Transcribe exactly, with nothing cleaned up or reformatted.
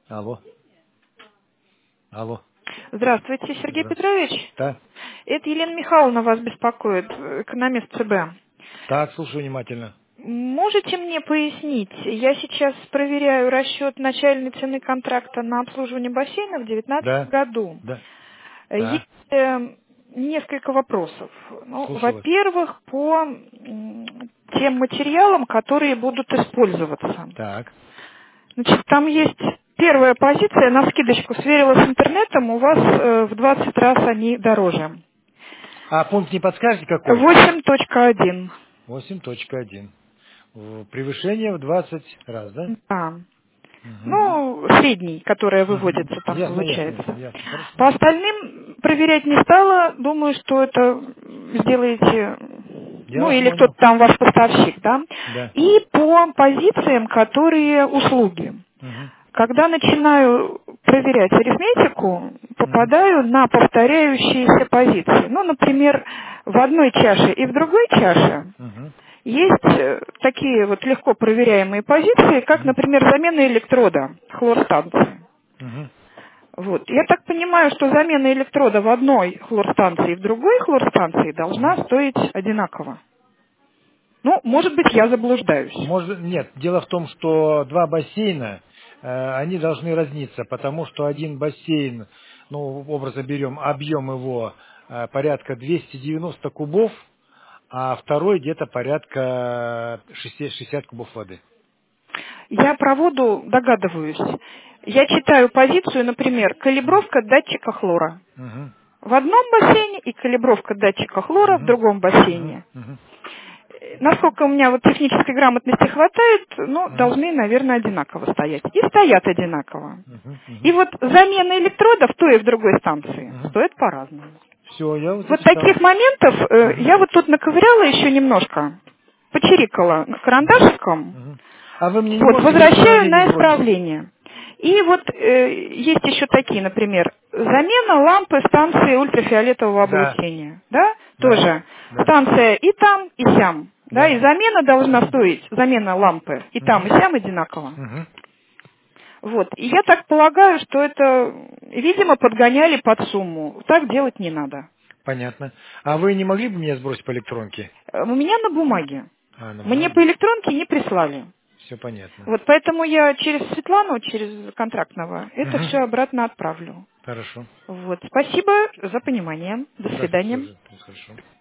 Алло. Алло. Здравствуйте, Сергей Здравствуйте. Петрович. Да. Это Елена Михайловна вас беспокоит, экономист ЦБ. Так, слушаю внимательно. Можете мне пояснить, я сейчас проверяю расчет начальной цены контракта на обслуживание бассейна в две тысячи девятнадцатом Да. году. Да. Есть Да. э, несколько вопросов. Ну, Слушаю вас. во-первых, по м, тем материалам, которые будут использоваться. Так. Значит, там есть первая позиция, на скидочку сверила с интернетом, у вас э, в двадцать раз они дороже. А пункт не подскажете какой? восемь точка один. Восемь точка один. В- Превышение в двадцать раз, да? Да. Угу. Ну, средний, которая Угу. выводится там Ясно, ясно, ясно, получается. ясно. Хорошо. По остальным проверять не стала. Думаю, что это сделаете, Я ну вас или кто-то понял. там ваш поставщик, да. Да. И по позициям, которые услуги. Угу. Когда начинаю проверять арифметику, Угу. попадаю на повторяющиеся позиции. Ну, например, в одной чаше и в другой чаше Угу. есть э, такие вот легко проверяемые позиции, как, Угу. например, замена электрода хлорстанции. Угу. Вот. Я так понимаю, что замена электрода в одной хлорстанции и в другой хлорстанции должна Угу. стоить одинаково. Ну, может быть, я заблуждаюсь. Может, нет. Дело в том, что два бассейна, э, они должны разниться, потому что один бассейн, ну, образно берем, объем его э, порядка двести девяносто кубов, а второй где-то порядка шестьдесят шестьдесят кубов воды. Я про воду догадываюсь. Я читаю позицию, например, калибровка датчика хлора. Угу. В одном бассейне и калибровка датчика хлора в Угу. другом Угу. бассейне. Угу. Э, Насколько у меня вот технической грамотности хватает, ну, Угу. должны, наверное, одинаково стоять. И стоят одинаково. Угу. И Угу. вот замена электродов в той и в другой станции Угу. стоит по-разному. Все, я вот Вот записал. таких моментов э, Угу. я вот тут наковыряла еще немножко, почирикала Угу. карандашиком, Угу. А вы мне не вот, можете в возвращаю исправление на сбросить? исправление. И вот э, есть еще такие, например, замена лампы станции ультрафиолетового Да. облучения. Да? Да. Тоже Да. станция и там, и сям. Да? И Да. замена должна Угу. стоить, замена лампы и там, Угу. и сям одинаково. Угу. Вот. И я так полагаю, что это, видимо, подгоняли под сумму. Так делать не надо. Понятно. А вы не могли бы меня сбросить по электронке? Э, У меня на бумаге. А, на Мне по бумаге? электронке не прислали. Все понятно. Вот поэтому я через Светлану, через контрактного, это Угу. все обратно отправлю. Хорошо. Вот. Спасибо за понимание. До Да, все свидания. же, хорошо.